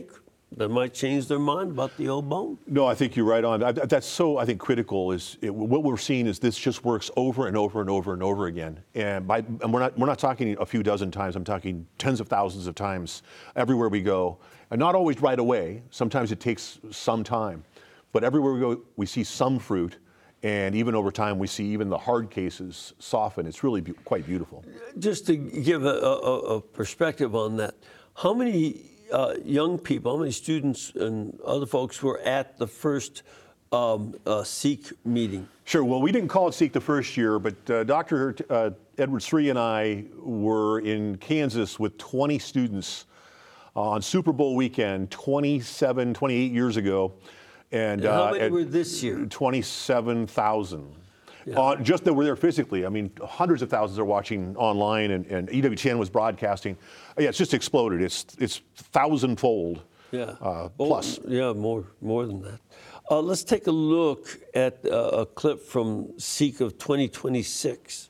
that might change their mind about the old bone. No, I think you're right on. I, that's so, I think, critical. Is it, what we're seeing is this just works over and over and over and over again. And, by, and we're not we're not talking a few dozen times. I'm talking tens of thousands of times everywhere we go, and not always right away. Sometimes it takes some time, but everywhere we go, we see some fruit. And even over time, we see even the hard cases soften. It's really be- quite beautiful. Just to give a, a, a perspective on that, how many uh, young people, how many students and other folks were at the first um, uh, Seek meeting? Sure. Well, we didn't call it Seek the first year, but uh, Doctor Uh, Edward Sri and I were in Kansas with twenty students on Super Bowl weekend twenty-seven, twenty-eight years ago. And, and how uh, many were this year? twenty-seven thousand. Yeah. Uh, just that were there physically. I mean, hundreds of thousands are watching online, and, and E W T N was broadcasting. Yeah, it's just exploded. It's it's thousandfold. Yeah. Uh, plus. Oh, yeah, more more than that. Uh, let's take a look at uh, a clip from Seek of twenty twenty-six.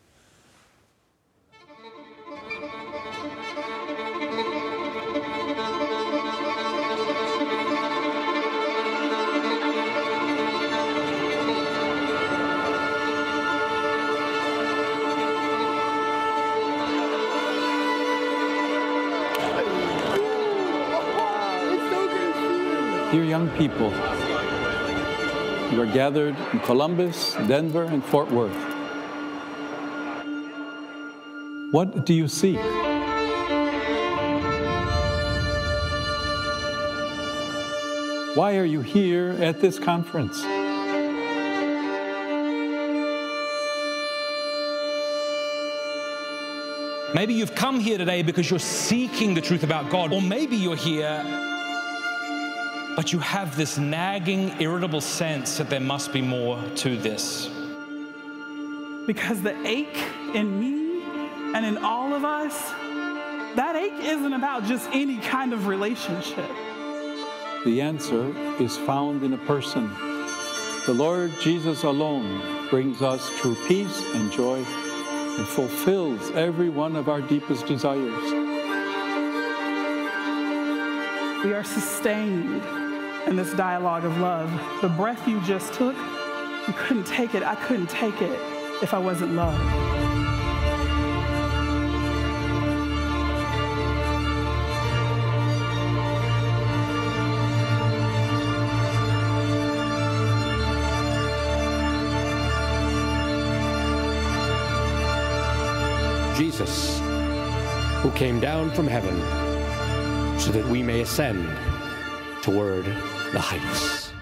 Dear young people, you are gathered in Columbus, Denver, and Fort Worth. What do you seek? Why are you here at this conference? Maybe you've come here today because you're seeking the truth about God, or maybe you're here but you have this nagging, irritable sense that there must be more to this. Because the ache in me and in all of us, that ache isn't about just any kind of relationship. The answer is found in a person. The Lord Jesus alone brings us true peace and joy and fulfills every one of our deepest desires. We are sustained in this dialogue of love. The breath you just took, you couldn't take it. I couldn't take it if I wasn't loved. Jesus, who came down from heaven so that we may ascend toward the heights.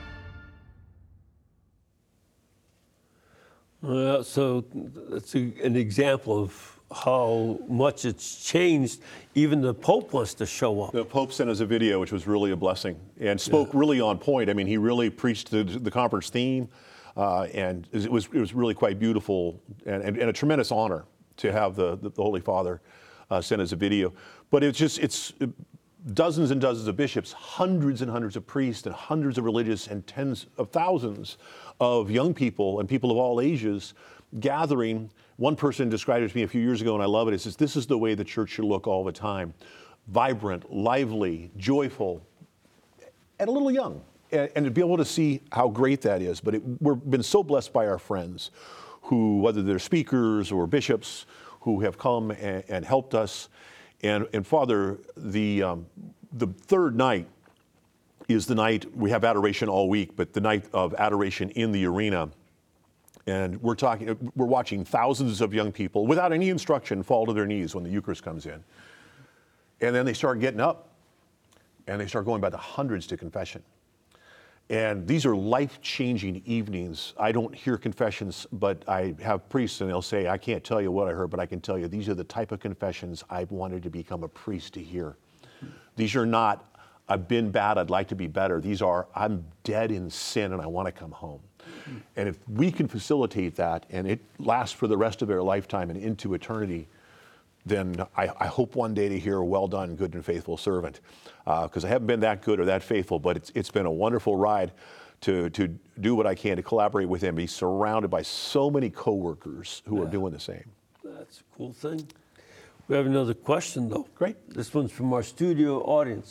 Uh, so that's a, an example of how much it's changed. Even the Pope wants to show up. The Pope sent us a video, which was really a blessing, and spoke yeah. really on point. I mean, he really preached the, the conference theme, uh, and it was it was really quite beautiful and, and, and a tremendous honor to have the, the, the Holy Father uh, send us a video. But it's just, it's it, dozens and dozens of bishops, hundreds and hundreds of priests, and hundreds of religious, and tens of thousands of young people and people of all ages gathering. One person described it to me a few years ago, and I love it. It says, this is the way the church should look all the time. Vibrant, lively, joyful, and a little young. And, and to be able to see how great that is. But it, we've been so blessed by our friends who, whether they're speakers or bishops, who have come and, and helped us. And, and Father, the, um, the third night is the night, we have adoration all week, but the night of adoration in the arena. And we're talking, we're watching thousands of young people without any instruction fall to their knees when the Eucharist comes in. And then they start getting up and they start going by the hundreds to confession. And these are life-changing evenings. I don't hear confessions, but I have priests and they'll say, I can't tell you what I heard, but I can tell you these are the type of confessions I've wanted to become a priest to hear. These are not, I've been bad, I'd like to be better. These are, I'm dead in sin and I want to come home. And if we can facilitate that and it lasts for the rest of their lifetime and into eternity, then I, I hope one day to hear, well done, good and faithful servant. Because uh, I haven't been that good or that faithful, but it's it's been a wonderful ride to, to do what I can to collaborate with him, be surrounded by so many coworkers who yeah. are doing the same. That's a cool thing. We have another question, though. Great. This one's from our studio audience.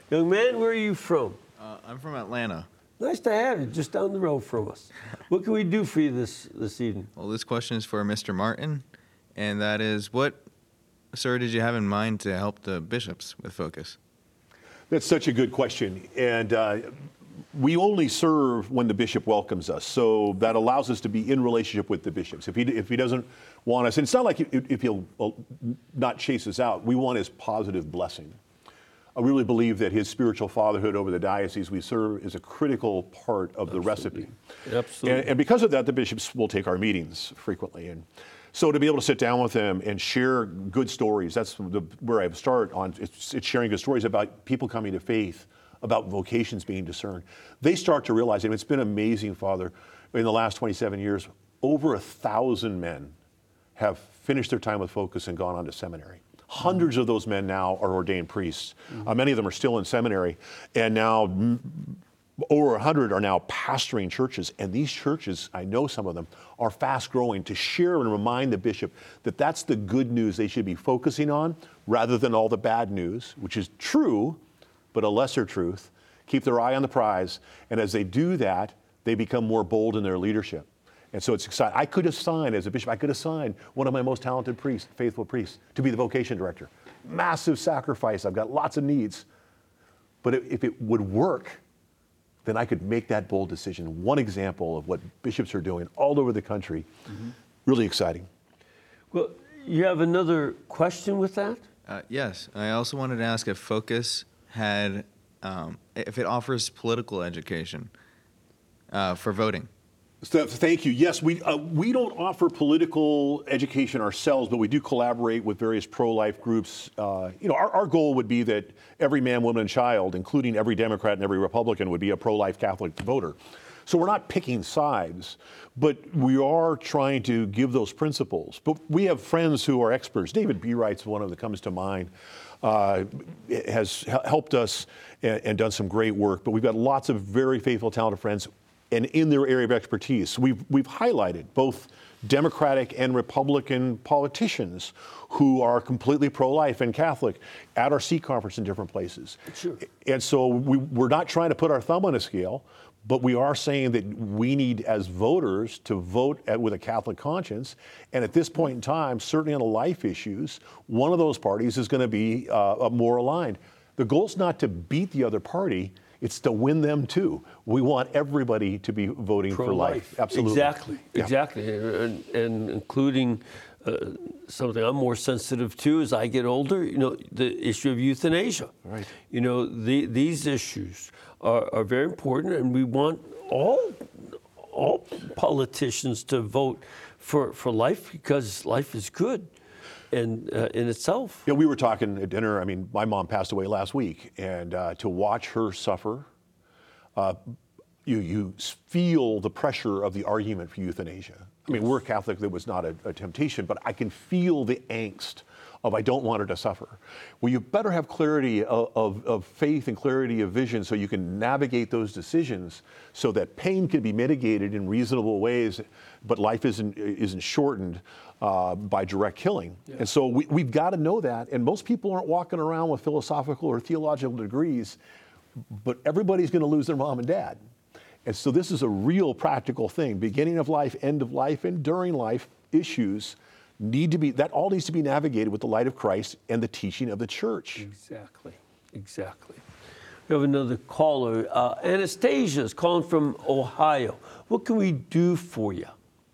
Young man, where are you from? Uh, I'm from Atlanta. Nice to have you, just down the road from us. What can we do for you this, this evening? Well, this question is for Mister Martin, and that is, what, sir, did you have in mind to help the bishops with Focus? That's such a good question. And uh, we only serve when the bishop welcomes us. So that allows us to be in relationship with the bishops. If he, if he doesn't want us, and it's not like if he'll not chase us out, we want his positive blessing. I really believe that his spiritual fatherhood over the diocese we serve is a critical part of the Absolutely. recipe. Absolutely. And, and because of that, the bishops will take our meetings frequently. And so to be able to sit down with them and share good stories, that's the, where I start on, it's, it's sharing good stories about people coming to faith, about vocations being discerned. They start to realize, and it's been amazing, Father, in the last twenty-seven years, over a thousand men have finished their time with Focus and gone on to seminary. Hundreds of those men now are ordained priests. Mm-hmm. Uh, many of them are still in seminary, and now m- over a hundred are now pastoring churches. And these churches, I know some of them, are fast growing to share and remind the bishop that that's the good news they should be focusing on rather than all the bad news, which is true, but a lesser truth. Keep their eye on the prize. And as they do that, they become more bold in their leadership. And so it's exciting. I could assign, as a bishop, I could assign one of my most talented priests, faithful priests, to be the vocation director. Massive sacrifice. I've got lots of needs. But if it would work, then I could make that bold decision. One example of what bishops are doing all over the country. Mm-hmm. Really exciting. Well, you have another question with that? Uh, yes. I also wanted to ask if Focus had, um, if it offers political education uh, for voting. So, thank you. Yes, we uh, we don't offer political education ourselves, but we do collaborate with various pro-life groups. Uh, you know, our, our goal would be that every man, woman, and child, including every Democrat and every Republican, would be a pro-life Catholic voter. So we're not picking sides, but we are trying to give those principles. But we have friends who are experts. David B. Wright's one of them that comes to mind. Uh, has helped us and, and done some great work. But we've got lots of very faithful, talented friends. And in their area of expertise, we've, we've highlighted both Democratic and Republican politicians who are completely pro-life and Catholic at our C conference in different places. Sure. And so we, we're not trying to put our thumb on a scale, but we are saying that we need, as voters, to vote at, with a Catholic conscience. And at this point in time, certainly on the life issues, one of those parties is going to be uh, more aligned. The goal's not to beat the other party. It's to win them too. We want everybody to be voting Pro-life. for life. Absolutely. Exactly. Yeah. Exactly. And, and including uh, something I'm more sensitive to as I get older, you know, the issue of euthanasia. Right. You know, the, these issues are, are very important, and we want all all politicians to vote for, for life because life is good. And uh, in itself. Yeah, we were talking at dinner. I mean, my mom passed away last week, and uh, to watch her suffer, uh, you you feel the pressure of the argument for euthanasia. I mean, we're Catholic; that was not a, a temptation, but I can feel the angst of I don't want her to suffer. Well, you better have clarity of, of, of faith and clarity of vision so you can navigate those decisions so that pain can be mitigated in reasonable ways, but life isn't isn't shortened uh, by direct killing. Yeah. And so we, we've got to know that. And most people aren't walking around with philosophical or theological degrees, but everybody's going to lose their mom and dad. And so this is a real practical thing. Beginning of life, end of life, and during life issues need to be, that all needs to be navigated with the light of Christ and the teaching of the church. Exactly, exactly. We have another caller. Uh, Anastasia is calling from Ohio. What can we do for you?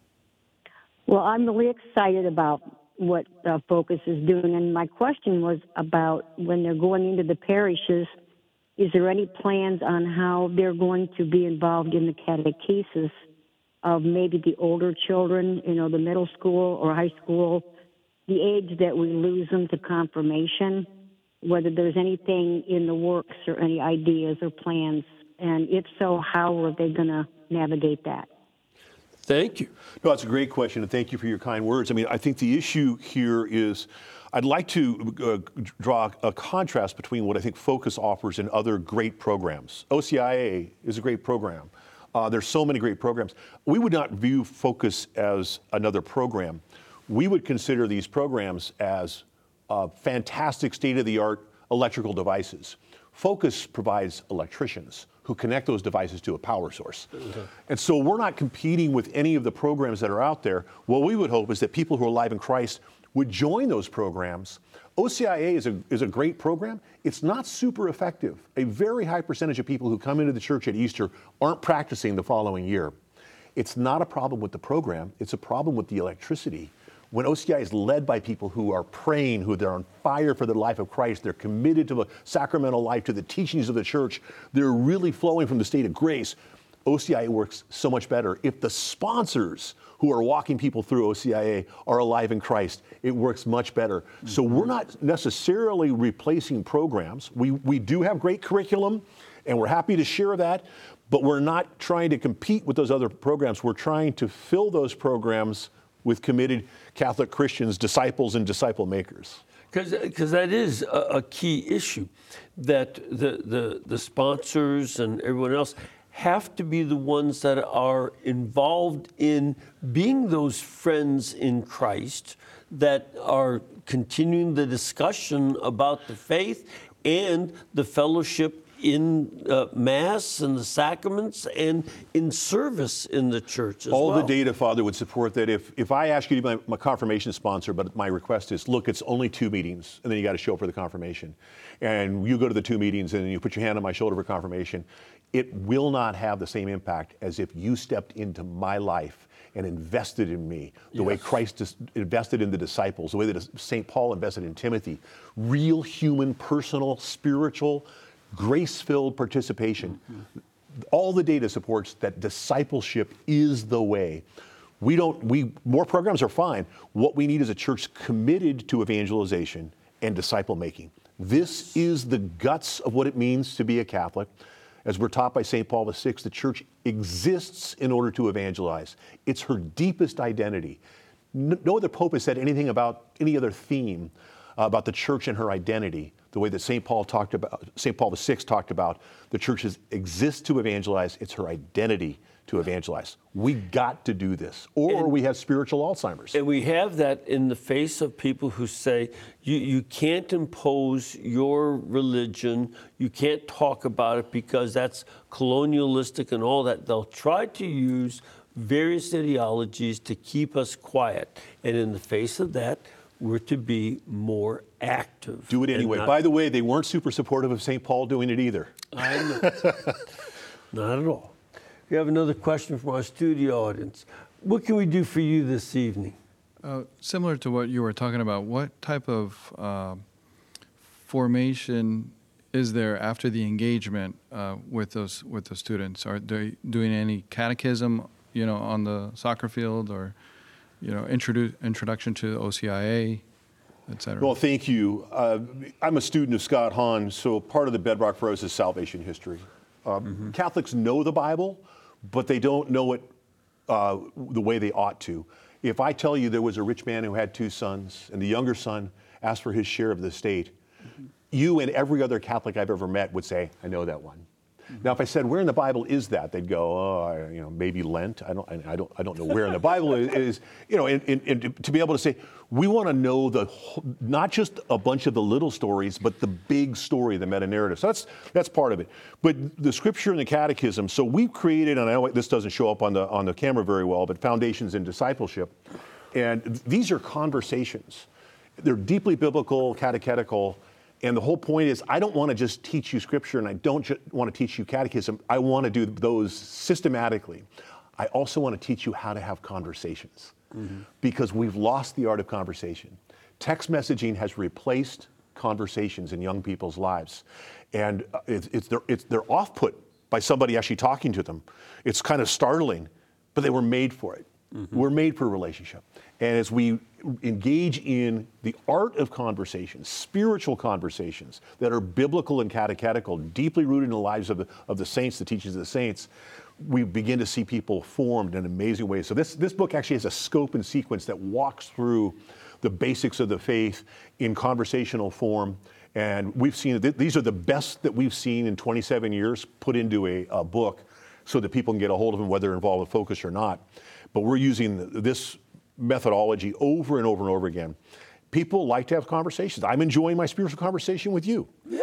Well, I'm really excited about what uh, Focus is doing, and my question was about when they're going into the parishes, is there any plans on how they're going to be involved in the catechesis of maybe the older children, you know, the middle school or high school, the age that we lose them to confirmation, whether there's anything in the works or any ideas or plans, and if so, how are they going to navigate that? Thank you. No, that's a great question, and thank you for your kind words. I mean, I think the issue here is I'd like to uh, draw a contrast between what I think Focus offers and other great programs. O C I A is a great program. Uh, there's so many great programs. We would not view Focus as another program. We would consider these programs as uh, fantastic state-of-the-art electrical devices Focus provides electricians who connect those devices to a power source. Mm-hmm. And so we're not competing with any of the programs that are out there. What we would hope is that people who are alive in Christ would join those programs. O C I A is a, is a great program. It's not super effective. A very high percentage of people who come into the church at Easter aren't practicing the following year. It's not a problem with the program, it's a problem with the electricity. When O C I is led by people who are praying, who they're on fire for the life of Christ, they're committed to a sacramental life, to the teachings of the church, they're really flowing from the state of grace, O C I A works so much better. If the sponsors who are walking people through O C I A are alive in Christ, it works much better. Mm-hmm. So we're not necessarily replacing programs. We, we do have great curriculum, and we're happy to share that, but we're not trying to compete with those other programs. We're trying to fill those programs with committed Catholic Christians, disciples and disciple makers. Because that is a, a key issue, that the, the, the sponsors and everyone else have to be the ones that are involved in being those friends in Christ that are continuing the discussion about the faith and the fellowship in uh, Mass and the sacraments and in service in the church as All well. the data, Father, would support that. If if I ask you to be my, my confirmation sponsor, but my request is, look, it's only two meetings, and then you got to show up for the confirmation. And you go to the two meetings, and you put your hand on my shoulder for confirmation. It will not have the same impact as if you stepped into my life and invested in me, the yes. way Christ dis- invested in the disciples, the way that Saint Paul invested in Timothy. Real human, personal, spiritual, grace-filled participation. Mm-hmm. All the data supports that discipleship is the way. We don't, we, more programs are fine. What we need is a church committed to evangelization and disciple making. This is the guts of what it means to be a Catholic. As we're taught by Saint Paul the Sixth, the church exists in order to evangelize. It's her deepest identity. No other pope has said anything about any other theme uh, about the church and her identity, the way that Saint Paul talked about, Saint Paul the Sixth talked about, the church exists to evangelize. It's her identity to evangelize. We got to do this, or and, we have spiritual Alzheimer's. And we have that in the face of people who say, you, you can't impose your religion, you can't talk about it because that's colonialistic and all that. They'll try to use various ideologies to keep us quiet. And in the face of that, we're to be more active. Do it anyway. Not, By the way, they weren't super supportive of Saint Paul doing it either. I know. Not at all. We have another question from our studio audience. What can we do for you this evening? Uh, similar to what you were talking about, what type of uh, formation is there after the engagement uh, with those with the students? Are they doing any catechism, you know, on the soccer field, or you know, introduce introduction to O C I A, et cetera? Well, thank you. Uh, I'm a student of Scott Hahn, so part of the bedrock for us is salvation history. Uh, mm-hmm. Catholics know the Bible, but they don't know it uh, the way they ought to. If I tell you there was a rich man who had two sons, and the younger son asked for his share of the estate, mm-hmm. you and every other Catholic I've ever met would say, I know that one. Mm-hmm. Now, if I said, where in the Bible is that? They'd go, oh, I, you know, maybe Lent. I don't, I don't, I don't know where in the Bible it is. You know, and, and, and to be able to say, we want to know the not just a bunch of the little stories, but the big story, the meta narrative. So that's that's part of it. But the Scripture and the Catechism. So we've created, and I know this doesn't show up on the on the camera very well, but Foundations in Discipleship, and these are conversations. They're deeply biblical, catechetical. And the whole point is, I don't want to just teach you Scripture, and I don't just want to teach you catechism. I want to do those systematically. I also want to teach you how to have conversations, mm-hmm. because we've lost the art of conversation. Text messaging has replaced conversations in young people's lives, and it's, it's, they're, it's, they're off-put by somebody actually talking to them. It's kind of startling, but they were made for it. Mm-hmm. We're made for a relationship. And as we engage in the art of conversations, spiritual conversations that are biblical and catechetical, deeply rooted in the lives of the, of the saints, the teachings of the saints, we begin to see people formed in amazing ways. So this, this book actually has a scope and sequence that walks through the basics of the faith in conversational form. And we've seen, these are the best that we've seen in twenty-seven years put into a, a book so that people can get a hold of them, whether they're involved with Focus or not. But we're using this methodology over and over and over again. People like to have conversations. I'm enjoying my spiritual conversation with you. Yeah.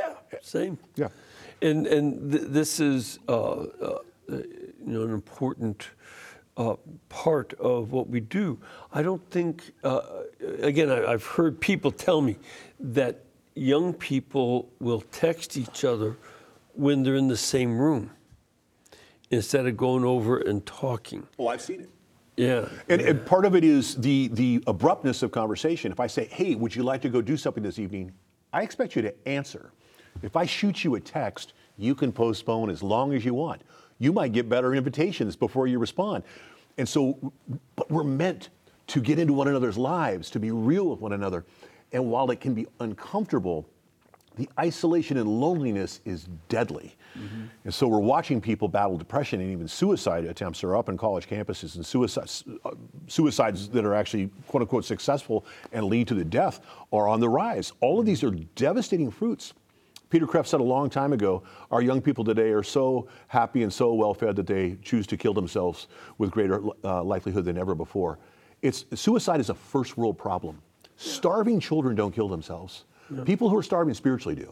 Same. Yeah. And and th- this is uh, uh, you know an important uh, part of what we do. I don't think. Uh, again, I, I've heard people tell me that young people will text each other when they're in the same room instead of going over and talking. Oh, I've seen it. Yeah. And, yeah. and part of it is the the abruptness of conversation. If I say, "Hey, would you like to go do something this evening?" I expect you to answer. If I shoot you a text, you can postpone as long as you want. You might get better invitations before you respond. And so, but we're meant to get into one another's lives, to be real with one another. And while it can be uncomfortable, the isolation and loneliness is deadly. Mm-hmm. And so we're watching people battle depression, and even suicide attempts are up in college campuses, and suicides, uh, suicides that are actually quote unquote successful and lead to the death are on the rise. All of these are devastating fruits. Peter Kreeft said a long time ago, our young people today are so happy and so well fed that they choose to kill themselves with greater uh, likelihood than ever before. It's, suicide is a first world problem. Starving children don't kill themselves. Yeah. People who are starving spiritually do.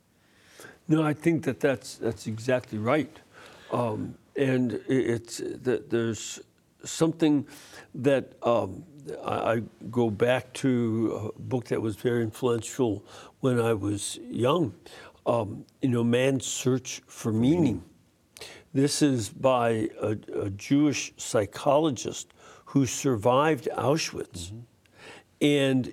No, I think that that's, that's exactly right. Um, and it's that there's something that um, I, I go back to a book that was very influential when I was young. Um, you know, Man's Search for Meaning. This is by a, a Jewish psychologist who survived Auschwitz. Mm-hmm. And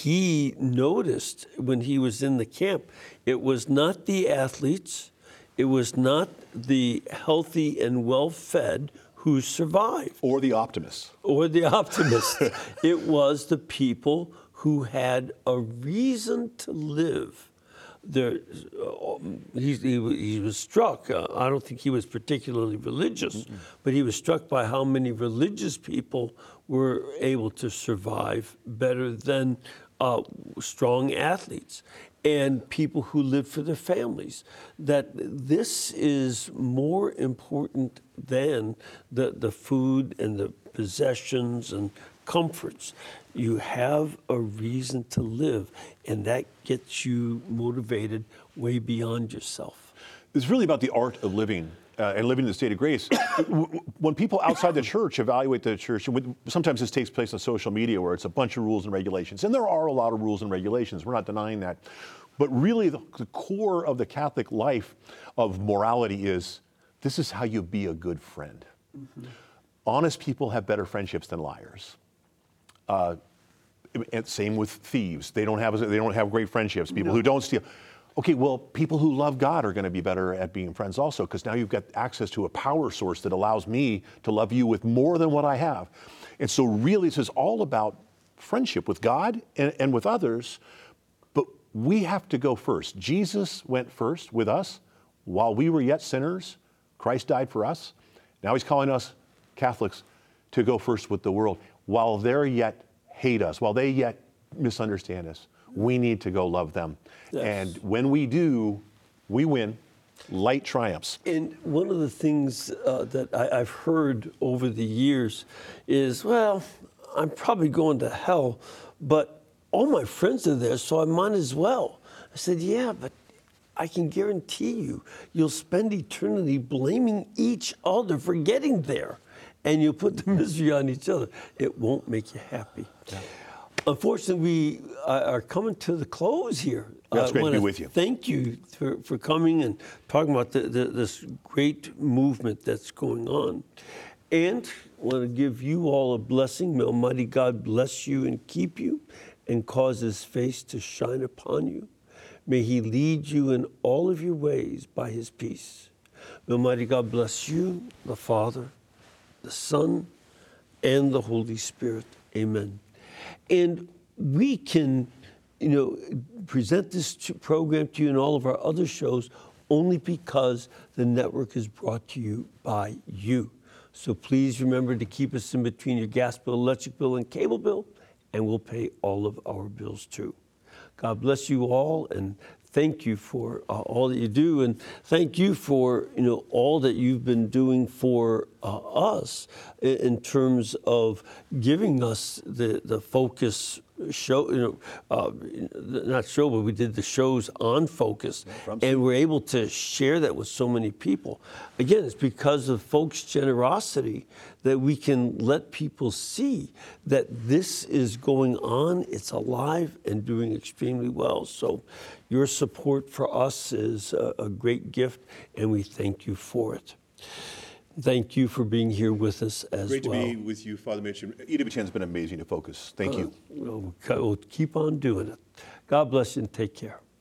he noticed when he was in the camp, it was not the athletes, it was not the healthy and well-fed who survived. Or the optimists. Or the optimists. It was the people who had a reason to live. There, uh, he, he, he was struck, uh, I don't think he was particularly religious, Mm-mm. but he was struck by how many religious people were able to survive better than uh, strong athletes and people who live for their families. That this is more important than the, the food and the possessions and comforts. You have a reason to live, and that gets you motivated way beyond yourself. It's really about the art of living uh, and living in the state of grace. When people outside the church evaluate the church, sometimes this takes place on social media where it's a bunch of rules and regulations, and there are a lot of rules and regulations, we're not denying that. But really the, the core of the Catholic life of morality is, this is how you be a good friend. Mm-hmm. Honest people have better friendships than liars. Uh, and same with thieves. They don't have they don't have great friendships. People no. who don't steal. Okay, well, people who love God are going to be better at being friends also, because now you've got access to a power source that allows me to love you with more than what I have. And so really this is all about friendship with God and, and with others, but we have to go first. Jesus went first with us. While we were yet sinners, Christ died for us. Now he's calling us Catholics to go first with the world. While they yet hate us, while they yet misunderstand us, we need to go love them. Yes. And when we do, we win. Light triumphs. And one of the things uh, that I, I've heard over the years is, well, I'm probably going to hell, but all my friends are there, so I might as well. I said, yeah, but I can guarantee you, you'll spend eternity blaming each other for getting there. And you put the misery on each other. It won't make you happy. Yeah. Unfortunately, we are coming to the close here. That's great to be with you. Thank you for, for coming and talking about the, the, this great movement that's going on. And I want to give you all a blessing. May Almighty God bless you and keep you and cause His face to shine upon you. May He lead you in all of your ways by His peace. May Almighty God bless you, the Father, the Son, and the Holy Spirit. Amen. And we can, you know, present this program to you and all of our other shows only because the network is brought to you by you. So please remember to keep us in between your gas bill, electric bill, and cable bill, and we'll pay all of our bills too. God bless you all, and thank you for uh, all that you do, and thank you for, you know, all that you've been doing for uh, us in, in terms of giving us the, the focus show, you know, uh, not show, but we did the shows on Focus, and we're able to share that with so many people. Again, it's because of folks' generosity that we can let people see that this is going on, it's alive and doing extremely well. So your support for us is a, a great gift, and we thank you for it. Thank you for being here with us as Great well. Great to be with you, Father Mitch. E W T N has been amazing to Focus. Thank Uh, you. We'll, we'll keep on doing it. God bless you and take care.